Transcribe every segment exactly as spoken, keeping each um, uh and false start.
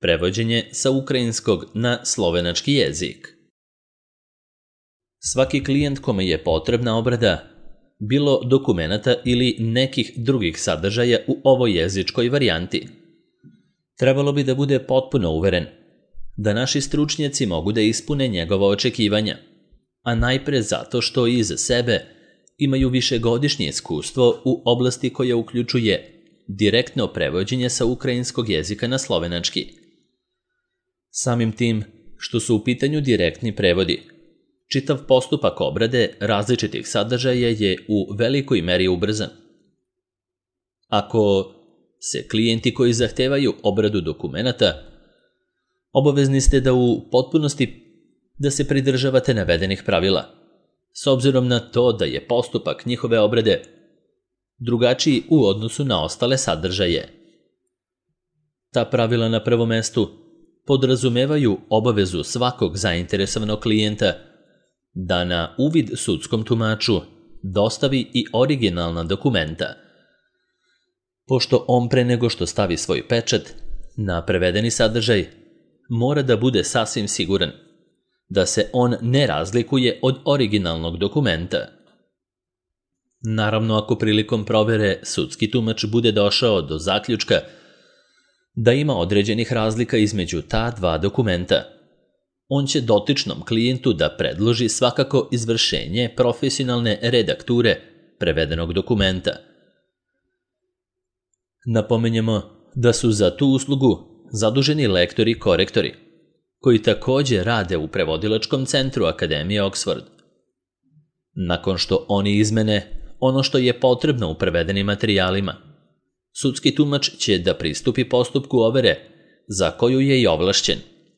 prevođenje sa ukrajinskog na slovenački jezik. Svaki klijent kome je potrebna obrada, bilo dokumenata ili nekih drugih sadržaja u ovoj jezičkoj varijanti, trebalo bi da bude potpuno uveren da naši stručnjaci mogu da ispune njegova očekivanja, a najpre zato što iza sebe imaju višegodišnje iskustvo u oblasti koja uključuje direktno prevođenje sa ukrajinskog jezika na slovenački. Samim tim što su u pitanju direktni prevodi, čitav postupak obrade različitih sadržaja je u velikoj meri ubrzan. Ako se klijenti koji zahtevaju obradu dokumenata, obavezni ste da u potpunosti da se pridržavate navedenih pravila, s obzirom na to da je postupak njihove obrade drugačiji u odnosu na ostale sadržaje. Ta pravila na prvom mestu podrazumevaju obavezu svakog zainteresovanog klijenta da na uvid sudskom tumaču dostavi i originalna dokumenta, pošto on pre nego što stavi svoj pečat na prevedeni sadržaj mora da bude sasvim siguran da se on ne razlikuje od originalnog dokumenta. Naravno, ako prilikom provere sudski tumač bude došao do zaključka da ima određenih razlika između ta dva dokumenta, on će dotičnom klijentu da predloži svakako izvršenje profesionalne redakture prevedenog dokumenta. Napomenjemo da su za tu uslugu zaduženi lektori i korektori, koji također rade u prevodilačkom centru Akademije Oxford. Nakon što oni izmene ono što je potrebno u prevedenim materijalima, sudski tumač će da pristupi postupku overe za koju je i ovlašćen.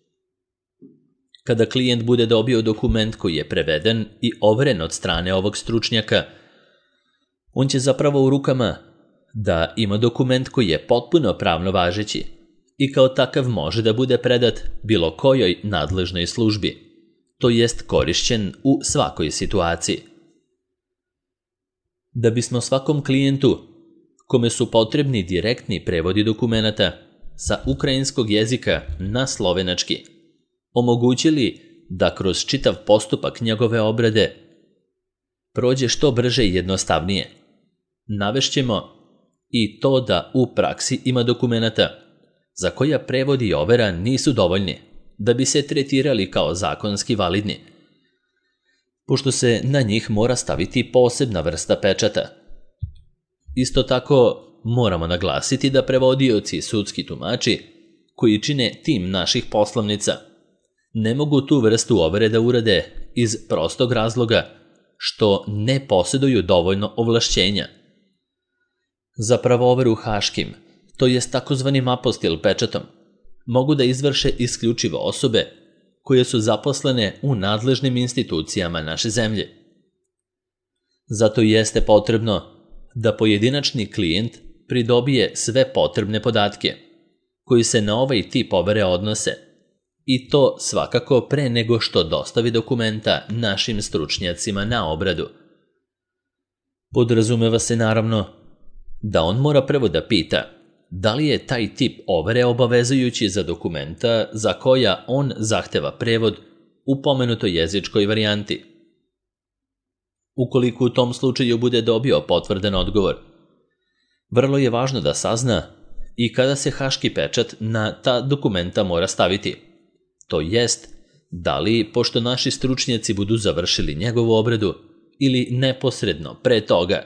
Kada klijent bude dobio dokument koji je preveden i overen od strane ovog stručnjaka, on će zapravo u rukama da ima dokument koji je potpuno pravno važeći i kao takav može da bude predat bilo kojoj nadležnoj službi, to jest korišćen u svakoj situaciji. Da bismo svakom klijentu kome su potrebni direktni prevodi dokumenata sa ukrajinskog jezika na slovenački omogućili da kroz čitav postupak njegove obrade prođe što brže i jednostavnije, navešćemo i to da u praksi ima dokumenata za koja prevodi i overa nisu dovoljni da bi se tretirali kao zakonski validni, pošto se na njih mora staviti posebna vrsta pečata. Isto tako moramo naglasiti da prevodioci i sudski tumači koji čine tim naših poslovnica ne mogu tu vrstu overe da urade iz prostog razloga što ne posjeduju dovoljno ovlašćenja. Za pravoveru haškim, to jest takozvanim apostil pečatom, mogu da izvrše isključivo osobe koje su zaposlene u nadležnim institucijama naše zemlje. Zato jeste potrebno da pojedinačni klijent pridobije sve potrebne podatke koji se na ovaj tip overe odnose, i to svakako pre nego što dostavi dokumenta našim stručnjacima na obradu. Podrazumeva se naravno da on mora prvo da pita da li je taj tip overe obavezujući za dokumenta za koja on zahteva prevod u pomenutoj jezičkoj varijanti. Ukoliko u tom slučaju bude dobio potvrdan odgovor, vrlo je važno da sazna i kada se haški pečat na ta dokumenta mora staviti, to jest da li, pošto naši stručnjaci budu završili njegovu obradu ili neposredno pre toga.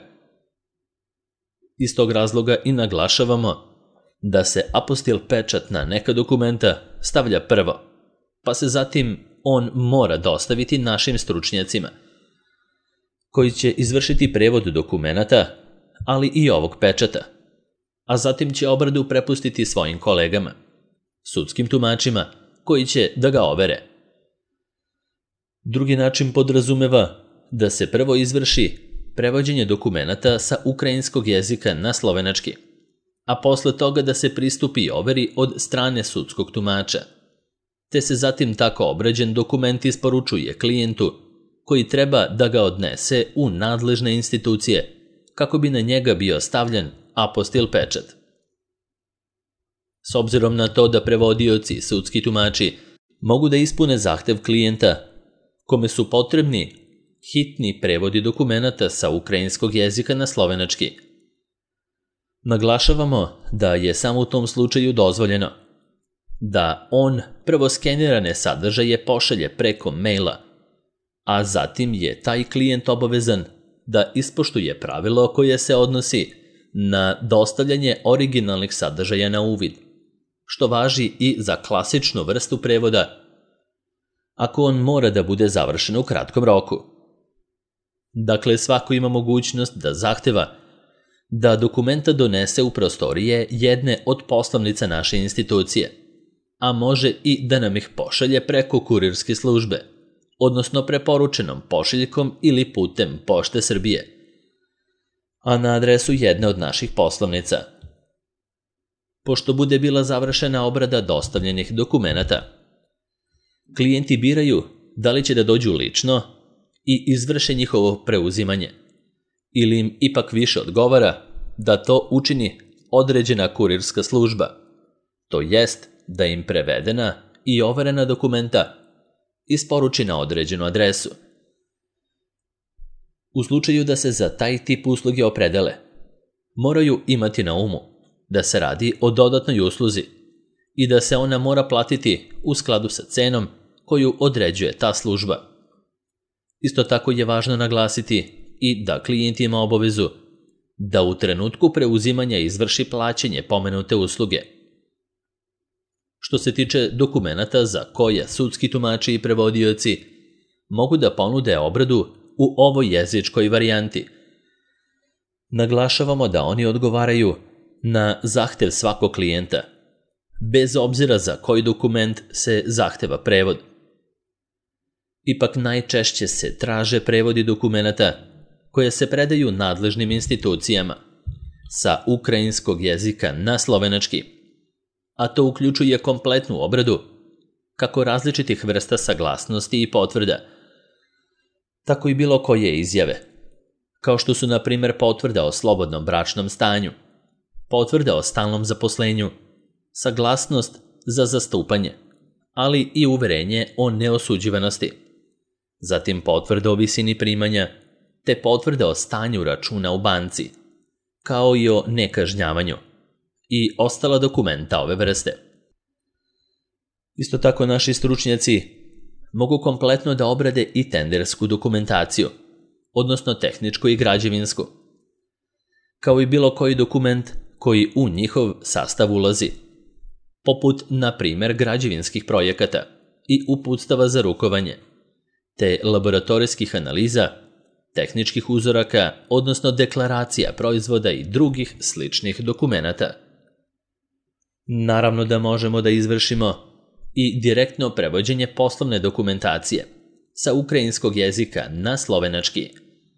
Iz tog razloga i naglašavamo da se apostil pečat na neka dokumenta stavlja prvo, pa se zatim on mora dostaviti našim stručnjacima, koji će izvršiti prevod dokumenata, ali i ovog pečata, a zatim će obradu prepustiti svojim kolegama, sudskim tumačima, koji će da ga overe. Drugi način podrazumeva da se prvo izvrši prevođenje dokumenata sa ukrajinskog jezika na slovenački, a posle toga da se pristupi overi od strane sudskog tumača, te se zatim tako obrađen dokument isporučuje klijentu koji treba da ga odnese u nadležne institucije kako bi na njega bio stavljen apostil pečat. S obzirom na to da prevodioci i sudski tumači mogu da ispune zahtev klijenta kome su potrebni hitni prevodi dokumenata sa ukrajinskog jezika na slovenački. Naglašavamo da je samo u tom slučaju dozvoljeno da on prvo skenirane sadržaje pošalje preko maila, a zatim je taj klijent obavezan da ispoštuje pravilo koje se odnosi na dostavljanje originalnih sadržaja na uvid, što važi i za klasičnu vrstu prevoda, ako on mora da bude završen u kratkom roku. Dakle, svako ima mogućnost da zahteva da dokumenta donese u prostorije jedne od poslovnica naše institucije, a može i da nam ih pošalje preko kurirske službe, odnosno preporučenom pošiljkom ili putem Pošte Srbije, a na adresu jedne od naših poslovnica. Pošto bude bila završena obrada dostavljenih dokumenata, klijenti biraju da li će da dođu lično i izvrše njihovo preuzimanje, ili im ipak više odgovara da to učini određena kurirska služba, to jest da im prevedena i overena dokumenta isporuči na određenu adresu. U slučaju da se za taj tip usluge opredele, moraju imati na umu da se radi o dodatnoj usluzi i da se ona mora platiti u skladu sa cenom koju određuje ta služba. Isto tako je važno naglasiti i da klijent ima obavezu da u trenutku preuzimanja izvrši plaćanje pomenute usluge. Što se tiče dokumenata za koje sudski tumači i prevodioci mogu da ponude obradu u ovoj jezičkoj varijanti, naglašavamo da oni odgovaraju na zahtev svakog klijenta, bez obzira za koji dokument se zahteva prevod. Ipak najčešće se traže prevodi dokumenata koje se predaju nadležnim institucijama sa ukrajinskog jezika na slovenački, a to uključuje kompletnu obradu kako različitih vrsta saglasnosti i potvrda, tako i bilo koje izjave, kao što su na primjer potvrda o slobodnom bračnom stanju, potvrda o stalnom zaposlenju, saglasnost za zastupanje, ali i uverenje o neosuđivanosti, zatim potvrda o visini primanja, te potvrda o stanju računa u banci, kao i o nekažnjavanju i ostala dokumenta ove vrste. Isto tako naši stručnjaci mogu kompletno da obrade i tendersku dokumentaciju, odnosno tehničku i građevinsku, kao i bilo koji dokument koji u njihov sastav ulazi, poput, na primjer, građevinskih projekata i uputstava za rukovanje, te laboratorijskih analiza, tehničkih uzoraka, odnosno deklaracija proizvoda i drugih sličnih dokumenata. Naravno da možemo da izvršimo i direktno prevođenje poslovne dokumentacije sa ukrajinskog jezika na slovenački.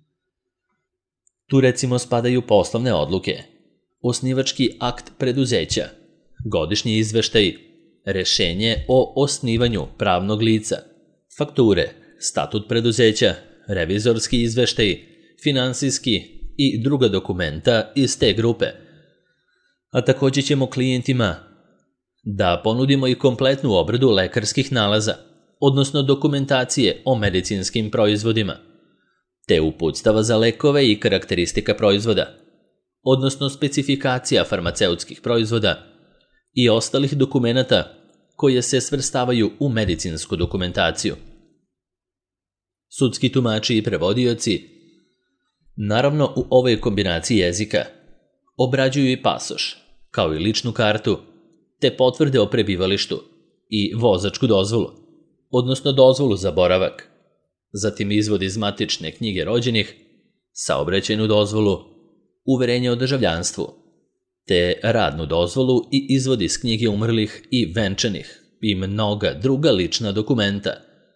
Tu recimo spadaju poslovne odluke, osnivački akt preduzeća, godišnji izveštaj, rešenje o osnivanju pravnog lica, fakture, statut preduzeća, revizorski izveštaj, finansijski i druga dokumenta iz te grupe. A također ćemo klijentima da ponudimo i kompletnu obradu lekarskih nalaza, odnosno dokumentacije o medicinskim proizvodima, te uputstava za lekove i karakteristika proizvoda, odnosno specifikacija farmaceutskih proizvoda i ostalih dokumenata koje se svrstavaju u medicinsku dokumentaciju. Sudski tumači i prevodioci, naravno u ovoj kombinaciji jezika, obrađuju i pasoš, kao i ličnu kartu, te potvrde o prebivalištu i vozačku dozvolu, odnosno dozvolu za boravak, zatim izvod iz matične knjige rođenih, saobraćajnu dozvolu, uverenje o državljanstvu, te radnu dozvolu i izvod iz knjige umrlih i venčanih i mnoga druga lična dokumenta.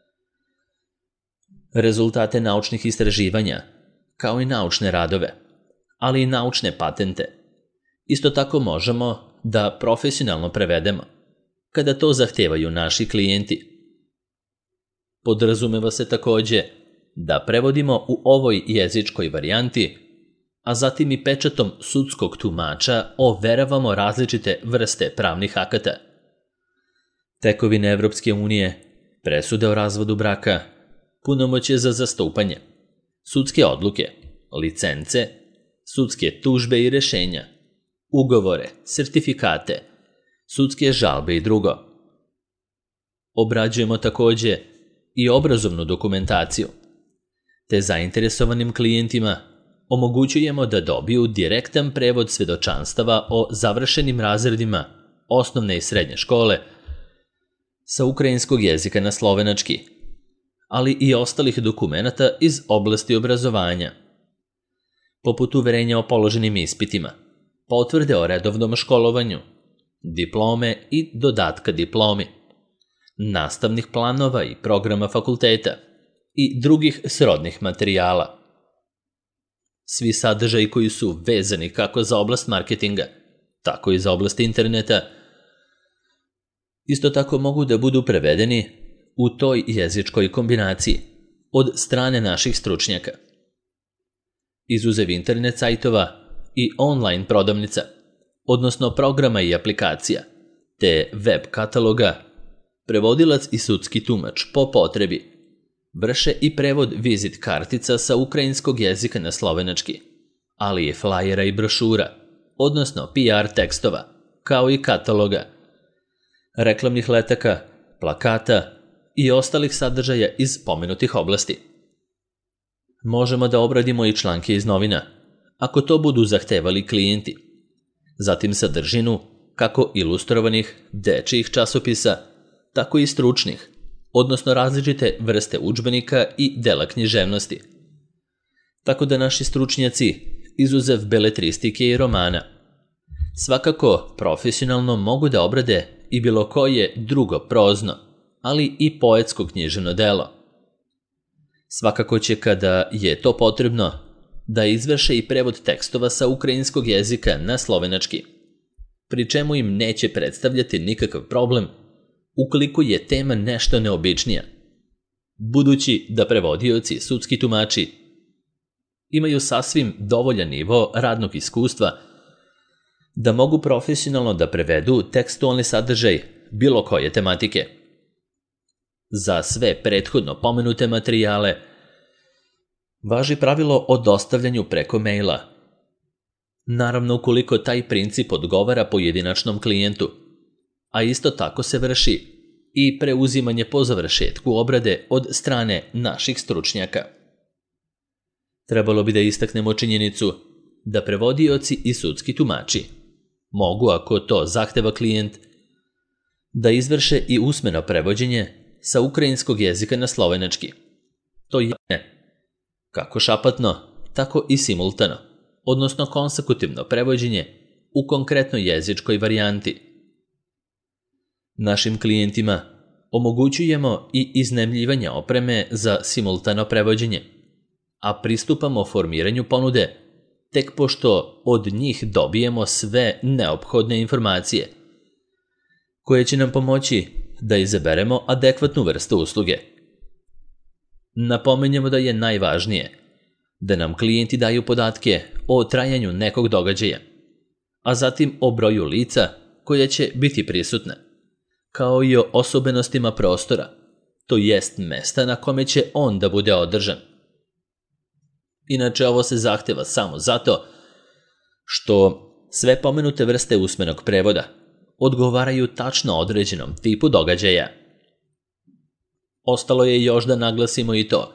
Rezultate naučnih istraživanja, kao i naučne radove, ali i naučne patente. Isto tako možemo da profesionalno prevedemo, kada to zahtevaju naši klijenti. Podrazumeva se također da prevodimo u ovoj jezičkoj varijanti, a zatim i pečatom sudskog tumača overavamo različite vrste pravnih akata. Tekovine Evropske unije, presude o razvodu braka, punomoćje za zastupanje, sudske odluke, licence, sudske tužbe i rešenja, ugovore, sertifikate, sudske žalbe i drugo. Obrađujemo takođe i obrazovnu dokumentaciju, te zainteresovanim klijentima omogućujemo da dobiju direktan prevod svedočanstava o završenim razredima osnovne i srednje škole sa ukrajinskog jezika na slovenački, ali i ostalih dokumenata iz oblasti obrazovanja, poput uverenja o položenim ispitima, potvrde o redovnom školovanju, diplome i dodatka diplomi, nastavnih planova i programa fakulteta i drugih srodnih materijala. Svi sadržaji koji su vezani kako za oblast marketinga, tako i za oblast interneta, isto tako mogu da budu prevedeni u toj jezičkoj kombinaciji od strane naših stručnjaka. Izuzev internet sajtova i online prodavnica, odnosno programa i aplikacija, te web kataloga, prevodilac i sudski tumač po potrebi vrše i prevod vizit kartica sa ukrajinskog jezika na slovenački, ali i flajera i brošura, odnosno P R tekstova, kao i kataloga, reklamnih letaka, plakata i ostalih sadržaja iz pomenutih oblasti. Možemo da obradimo i članke iz novina, ako to budu zahtevali klijenti, zatim sadržinu kako ilustrovanih dečijih časopisa, tako i stručnih, odnosno različite vrste udžbenika i dela književnosti. Tako da naši stručnjaci, izuzev beletristike i romana, svakako profesionalno mogu da obrade i bilo koje drugo prozno, ali i poetsko književno delo. Svakako će, kada je to potrebno, da izvrše i prevod tekstova sa ukrajinskog jezika na slovenački, pri čemu im neće predstavljati nikakav problem ukoliko je tema nešto neobičnija, budući da prevodioci i sudski tumači imaju sasvim dovoljan nivo radnog iskustva da mogu profesionalno da prevedu tekstualni sadržaj bilo koje tematike. Za sve prethodno pomenute materijale važi pravilo o dostavljanju preko maila. Naravno, ukoliko taj princip odgovara pojedinačnom klijentu, a isto tako se vrši i preuzimanje po završetku obrade od strane naših stručnjaka. Trebalo bi da istaknemo činjenicu da prevodioci i sudski tumači mogu, ako to zahteva klijent, da izvrše i usmeno prevođenje sa ukrajinskog jezika na slovenački. To je kako šapatno, tako i simultano, odnosno konsekutivno prevođenje u konkretnoj jezičkoj varijanti. Našim klijentima omogućujemo i iznajmljivanje opreme za simultano prevođenje, a pristupamo formiranju ponude tek pošto od njih dobijemo sve neophodne informacije, koje će nam pomoći da izaberemo adekvatnu vrstu usluge. Napominjemo da je najvažnije da nam klijenti daju podatke o trajanju nekog događaja, a zatim o broju lica koje će biti prisutne, kao i o osobenostima prostora, to jest mesta na kome će on da bude održan. Inače, ovo se zahteva samo zato što sve pomenute vrste usmenog prevoda odgovaraju tačno određenom tipu događaja. Ostalo je još da naglasimo i to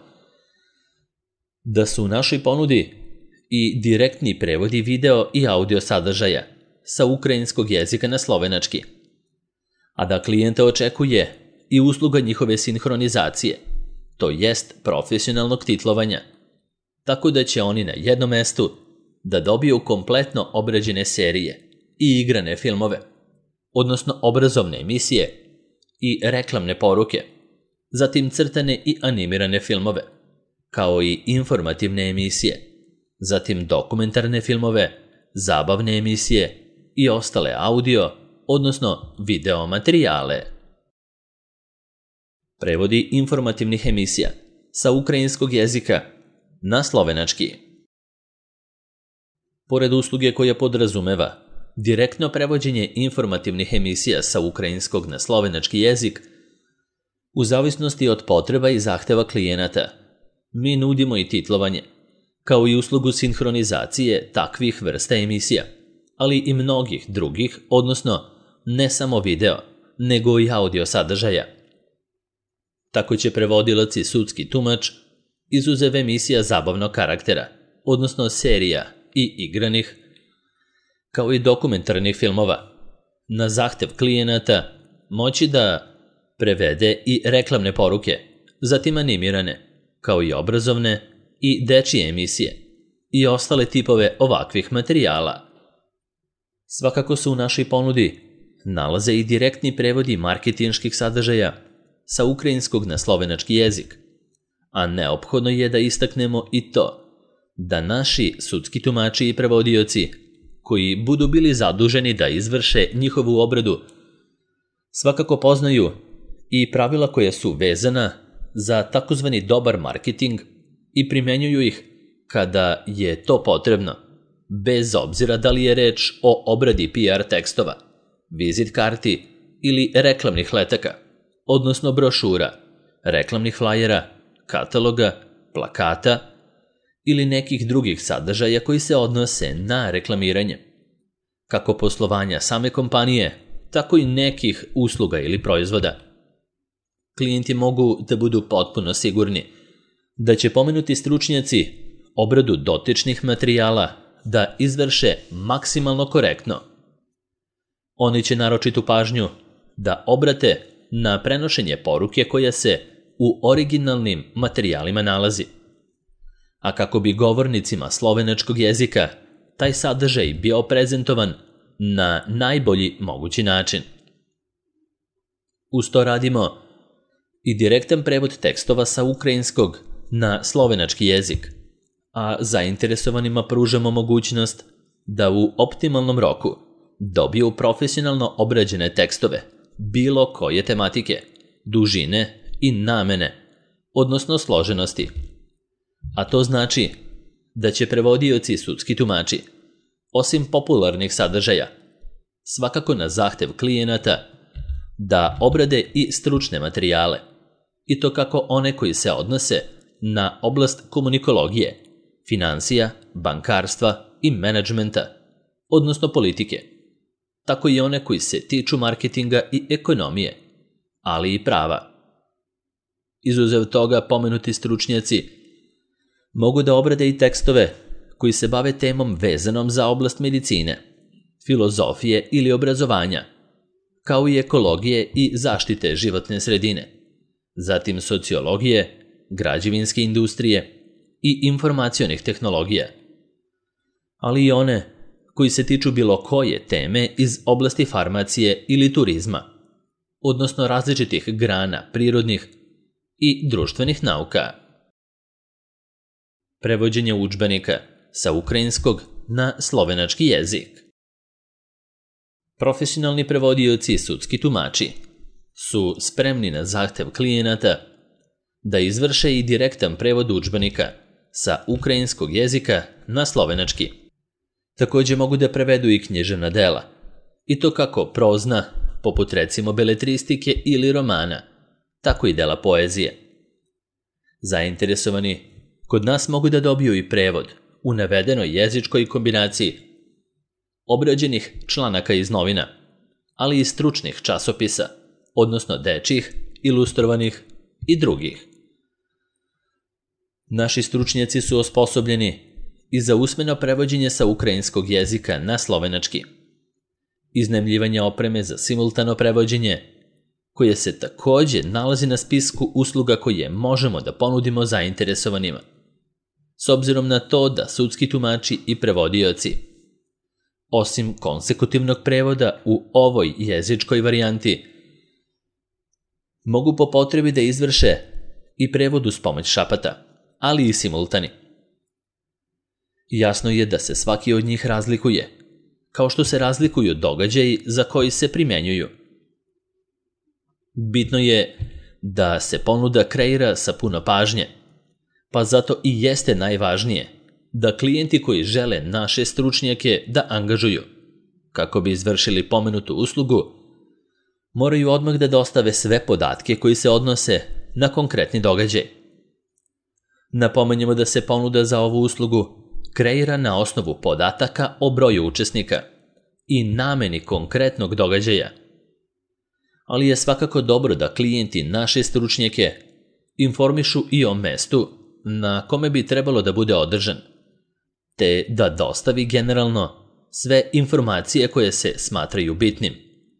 da su u našoj ponudi i direktni prevodi video i audio sadržaja sa ukrajinskog jezika na slovenački, a da klijenta očekuje i usluga njihove sinhronizacije, to jest profesionalnog titlovanja, tako da će oni na jednom mestu da dobiju kompletno obrađene serije i igrane filmove, odnosno obrazovne emisije i reklamne poruke, zatim crtane i animirane filmove, kao i informativne emisije, zatim dokumentarne filmove, zabavne emisije i ostale audio, odnosno video materijale. Prevodi informativnih emisija sa ukrajinskog jezika na slovenački. Pored usluge koja podrazumeva direktno prevođenje informativnih emisija sa ukrajinskog na slovenački jezik, u zavisnosti od potreba i zahteva klijenata, mi nudimo i titlovanje, kao i uslugu sinhronizacije takvih vrsta emisija, ali i mnogih drugih, odnosno ne samo video, nego i audio sadržaja. Tako će prevodilac i sudski tumač, izuzev emisija zabavnog karaktera, odnosno serija i igranih, kao i dokumentarnih filmova, na zahtev klijenata moći da prevede i reklamne poruke, zatim animirane, kao i obrazovne i dečije emisije i ostale tipove ovakvih materijala. Svakako se u našoj ponudi nalaze i direktni prevodi marketinških sadržaja sa ukrajinskog na slovenački jezik, a neophodno je da istaknemo i to da naši sudski tumači i prevodioci koji budu bili zaduženi da izvrše njihovu obradu svakako poznaju i pravila koja su vezana za takozvani dobar marketing i primenjuju ih kada je to potrebno, bez obzira da li je reč o obradi P R tekstova, vizit karti ili reklamnih letaka, odnosno brošura, reklamnih flajera, kataloga, plakata ili nekih drugih sadržaja koji se odnose na reklamiranje, kako poslovanja same kompanije, tako i nekih usluga ili proizvoda. Klijenti mogu da budu potpuno sigurni da će pomenuti stručnjaci obradu dotičnih materijala da izvrše maksimalno korektno. Oni će naročitu pažnju da obrate na prenošenje poruke koja se u originalnim materijalima nalazi. A kako bi govornicima slovenačkog jezika taj sadržaj bio prezentovan na najbolji mogući način. Uz to radimo i direktan prevod tekstova sa ukrajinskog na slovenački jezik, a zainteresovanima pružamo mogućnost da u optimalnom roku dobiju profesionalno obrađene tekstove bilo koje tematike, dužine i namene, odnosno složenosti. A to znači da će prevodioci i sudski tumači, osim popularnih sadržaja, svakako na zahtev klijenata, da obrade i stručne materijale, i to kako one koji se odnose na oblast komunikologije, finansija, bankarstva i menadžmenta, odnosno politike, tako i one koji se tiču marketinga i ekonomije, ali i prava. Izuzev toga, pomenuti stručnjaci mogu da obrade i tekstove koji se bave temom vezanom za oblast medicine, filozofije ili obrazovanja, kao i ekologije i zaštite životne sredine, zatim sociologije, građevinske industrije i informacionih tehnologija, ali i one koji se tiču bilo koje teme iz oblasti farmacije ili turizma, odnosno različitih grana prirodnih i društvenih nauka. Prevođenje udžbenika sa ukrajinskog na slovenački jezik. Profesionalni prevodioci i sudski tumači su spremni na zahtev klijenata da izvrše i direktan prevod udžbenika sa ukrajinskog jezika na slovenački. Također mogu da prevedu i književna dela, i to kako prozna, poput recimo beletristike ili romana, tako i dela poezije. Zainteresovani kod nas mogu da dobiju i prevod u navedenoj jezičkoj kombinaciji obrađenih članaka iz novina, ali i stručnih časopisa, odnosno dečjih, ilustrovanih i drugih. Naši stručnjaci su osposobljeni i za usmeno prevođenje sa ukrajinskog jezika na slovenački, iznajmljivanje opreme za simultano prevođenje, koje se također nalazi na spisku usluga koje možemo da ponudimo zainteresovanima, s obzirom na to da sudski tumači i prevodioci, osim konsekutivnog prevoda u ovoj jezičkoj varijanti, mogu po potrebi da izvrše i prevod uz pomoć šapata, ali i simultani. Jasno je da se svaki od njih razlikuje, kao što se razlikuju događaji za koji se primjenjuju. Bitno je da se ponuda kreira sa puno pažnje, pa zato i jeste najvažnije da klijenti koji žele naše stručnjake da angažuju kako bi izvršili pomenutu uslugu, moraju odmah da dostave sve podatke koji se odnose na konkretni događaj. Napomenjemo da se ponuda za ovu uslugu kreira na osnovu podataka o broju učesnika i nameni konkretnog događaja. Ali je svakako dobro da klijenti naše stručnjake informišu i o mestu na kome bi trebalo da bude održan, te da dostavi generalno sve informacije koje se smatraju bitnim.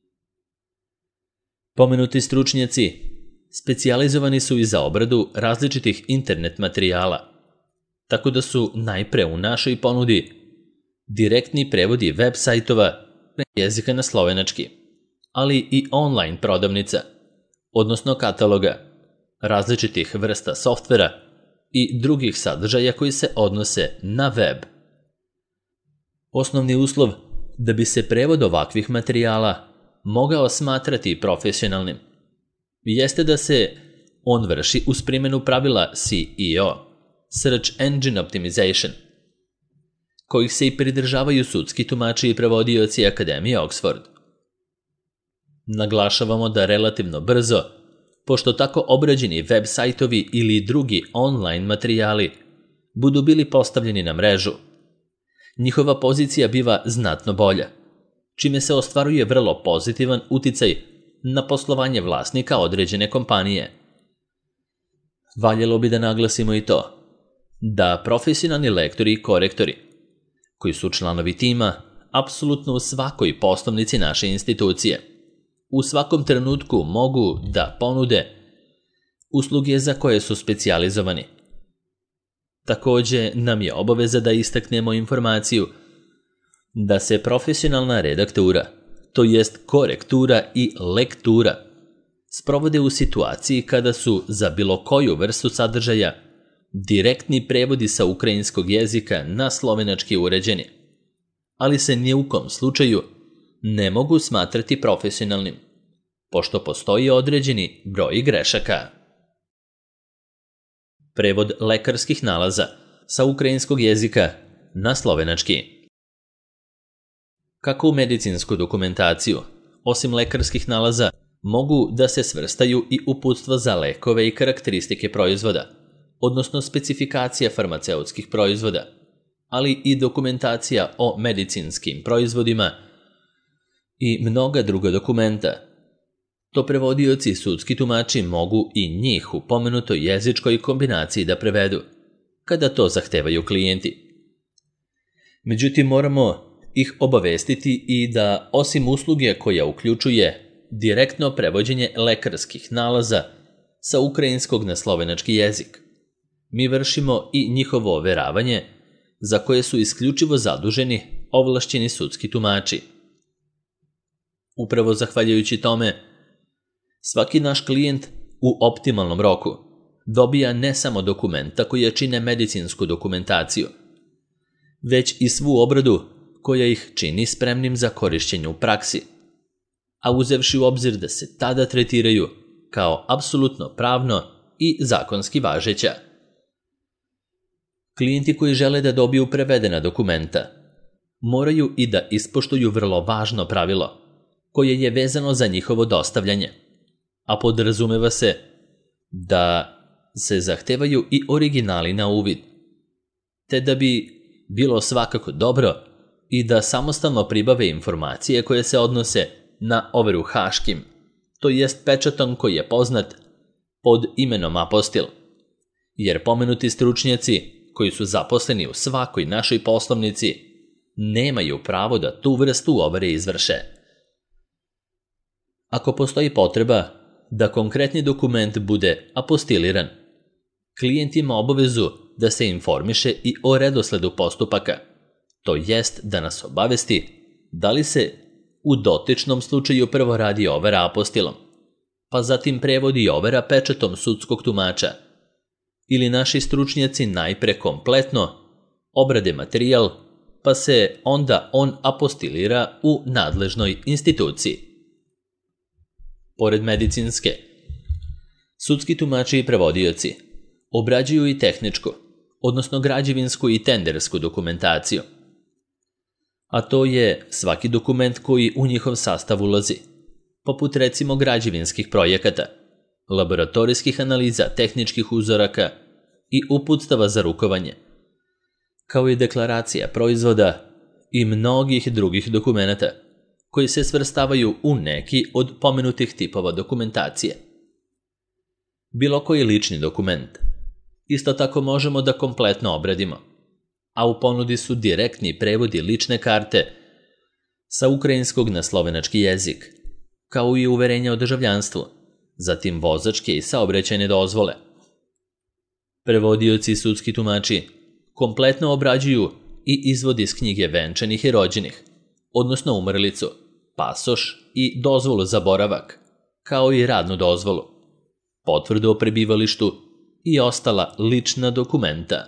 Pomenuti stručnjaci specijalizovani su i za obradu različitih internet materijala, tako da su najpre u našoj ponudi direktni prevodi web sajtova jezika na slovenački, ali i online prodavnica, odnosno kataloga, različitih vrsta softvera i drugih sadržaja koji se odnose na web. Osnovni uslov da bi se prevod ovakvih materijala mogao smatrati profesionalnim jeste da se on vrši uz primjenu pravila S E O, Search Engine Optimization, kojih se i pridržavaju sudski tumači i prevodioci Akademije Oxford. Naglašavamo da relativno brzo, pošto tako obrađeni web sajtovi ili drugi online materijali budu bili postavljeni na mrežu, njihova pozicija biva znatno bolja, čime se ostvaruje vrlo pozitivan uticaj na poslovanje vlasnika određene kompanije. Valjalo bi da naglasimo i to da profesionalni lektori i korektori, koji su članovi tima apsolutno u svakoj poslovnici naše institucije, u svakom trenutku mogu da ponude usluge za koje su specijalizovani. Takođe nam je obaveza da istaknemo informaciju da se profesionalna redaktura, to jest korektura i lektura, sprovode u situaciji kada su za bilo koju vrstu sadržaja direktni prevodi sa ukrajinskog jezika na slovenački uređeni, ali se ni u kom slučaju ne mogu smatrati profesionalnim, pošto postoji određeni broj grešaka. Prevod lekarskih nalaza sa ukrajinskog jezika na slovenački. Kako u medicinsku dokumentaciju, osim lekarskih nalaza, mogu da se svrstaju i uputstva za lekove i karakteristike proizvoda, odnosno specifikacija farmaceutskih proizvoda, ali i dokumentacija o medicinskim proizvodima i mnoga druga dokumenta. To prevodioci i sudski tumači mogu i njih u pomenutoj jezičkoj kombinaciji da prevedu, kada to zahtevaju klijenti. Međutim, moramo ih obavestiti i da osim usluge koja uključuje direktno prevođenje lekarskih nalaza sa ukrajinskog na slovenački jezik, mi vršimo i njihovo overavanje za koje su isključivo zaduženi ovlašćeni sudski tumači. Upravo zahvaljujući tome, svaki naš klijent u optimalnom roku dobija ne samo dokumenta koje čine medicinsku dokumentaciju, već i svu obradu koja ih čini spremnim za korišćenje u praksi, a uzevši u obzir da se tada tretiraju kao apsolutno pravno i zakonski važeća. Klijenti koji žele da dobiju prevedena dokumenta moraju i da ispoštuju vrlo važno pravilo koje je vezano za njihovo dostavljanje, a podrazumeva se da se zahtevaju i originali na uvid, te da bi bilo svakako dobro i da samostalno pribave informacije koje se odnose na overu haškim, to jest pečatom koji je poznat pod imenom apostil, jer pomenuti stručnjaci koji su zaposleni u svakoj našoj poslovnici nemaju pravo da tu vrstu overe izvrše. Ako postoji potreba da konkretni dokument bude apostiliran, klijent ima obavezu da se informiše i o redosledu postupaka, to jest da nas obavesti da li se u dotičnom slučaju prvo radi overa apostilom, pa zatim prevodi overa pečatom sudskog tumača, ili naši stručnjaci najpre kompletno obrade materijal, pa se onda on apostilira u nadležnoj instituciji. Pored medicinske, sudski tumači i prevodioci obrađuju i tehničku, odnosno građevinsku i tendersku dokumentaciju. A to je svaki dokument koji u njihov sastav ulazi, poput recimo građevinskih projekata, laboratorijskih analiza tehničkih uzoraka i uputstava za rukovanje, kao i deklaracija proizvoda i mnogih drugih dokumenata koji se svrstavaju u neki od pomenutih tipova dokumentacije. Bilo koji lični dokument isto tako možemo da kompletno obradimo, a u ponudi su direktni prevodi lične karte sa ukrajinskog na slovenački jezik, kao i uverenja o državljanstvu, zatim vozačke i saobraćajne dozvole. Prevodioci i sudski tumači kompletno obrađuju i izvod iz knjige venčanih i rođenih, odnosno umrlicu, pasoš i dozvolu za boravak, kao i radnu dozvolu, potvrdu o prebivalištu i ostala lična dokumenta.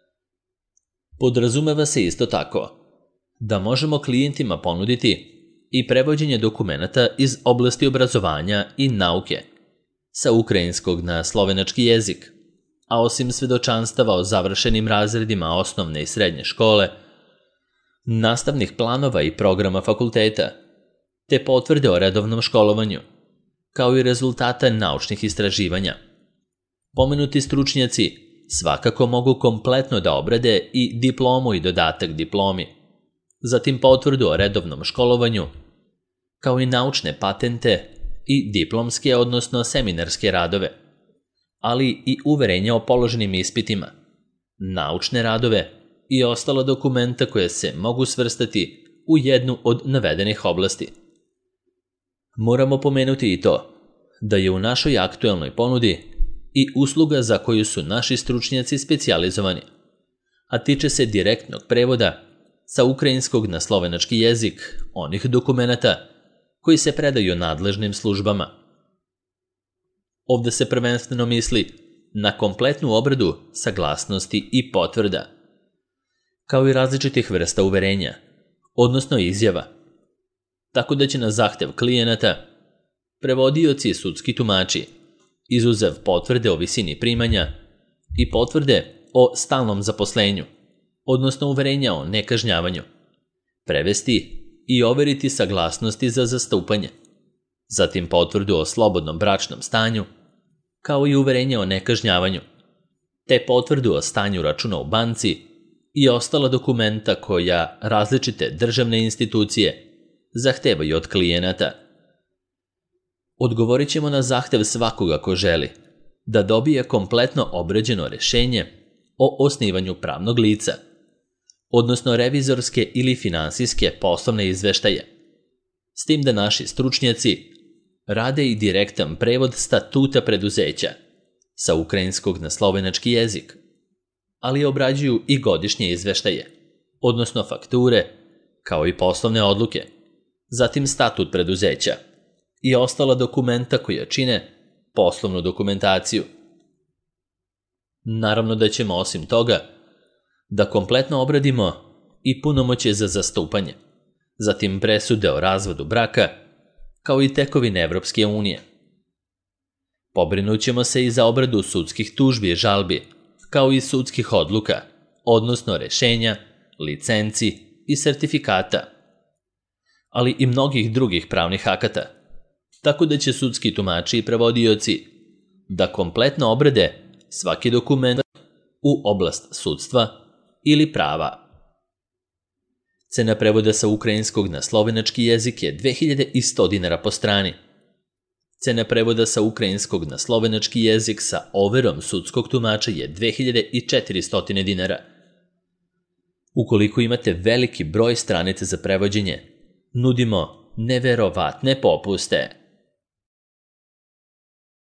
Podrazumeva se isto tako da možemo klijentima ponuditi i prevođenje dokumenata iz oblasti obrazovanja i nauke sa ukrajinskog na slovenački jezik, a osim svedočanstava o završenim razredima osnovne i srednje škole, nastavnih planova i programa fakulteta, te potvrde o redovnom školovanju, kao i rezultata naučnih istraživanja. Pomenuti stručnjaci svakako mogu kompletno da obrade i diplomu i dodatak diplomi, zatim potvrdu o redovnom školovanju, kao i naučne patente i diplomske, odnosno seminarske radove, ali i uverenja o položenim ispitima, naučne radove i ostala dokumenta koje se mogu svrstati u jednu od navedenih oblasti. Moramo pomenuti i to da je u našoj aktuelnoj ponudi i usluga za koju su naši stručnjaci specijalizovani, a tiče se direktnog prevoda sa ukrajinskog na slovenački jezik onih dokumenata koji se predaju nadležnim službama. Ovde se prvenstveno misli na kompletnu obradu saglasnosti i potvrda, kao i različitih vrsta uverenja, odnosno izjava, tako da će na zahtev klijenata prevodioci i sudski tumači, izuzev potvrde o visini primanja i potvrde o stalnom zaposlenju, odnosno uverenja o nekažnjavanju, prevesti i overiti saglasnosti za zastupanje, zatim potvrdu o slobodnom bračnom stanju, kao i uverenje o nekažnjavanju, te potvrdu o stanju računa u banci i ostala dokumenta koja različite državne institucije zahtevaju od klijenata. Odgovorit ćemo na zahtev svakoga ko želi da dobije kompletno obrađeno rešenje o osnivanju pravnog lica, odnosno revizorske ili finansijske poslovne izveštaje, s tim da naši stručnjaci rade i direktan prevod statuta preduzeća sa ukrajinskog na slovenački jezik, ali obrađuju i godišnje izveštaje, odnosno fakture, kao i poslovne odluke, zatim statut preduzeća i ostala dokumenta koja čine poslovnu dokumentaciju. Naravno da ćemo osim toga da kompletno obradimo i punomoćje za zastupanje, zatim presude o razvodu braka, kao i tekovine Evropske unije. Pobrinut ćemo se i za obradu sudskih tužbi i žalbi, kao i sudskih odluka, odnosno rešenja, licenci i sertifikata, ali i mnogih drugih pravnih akata, tako da će sudski tumači i prevodioci da kompletno obrade svaki dokument u oblast sudstva ili prava. Cena prevoda sa ukrajinskog na slovenački jezik je dve hiljade sto dinara po strani. Cena prevoda sa ukrajinskog na slovenački jezik sa overom sudskog tumača je dve hiljade četiristo dinara. Ukoliko imate veliki broj stranica za prevođenje, nudimo neverovatne popuste.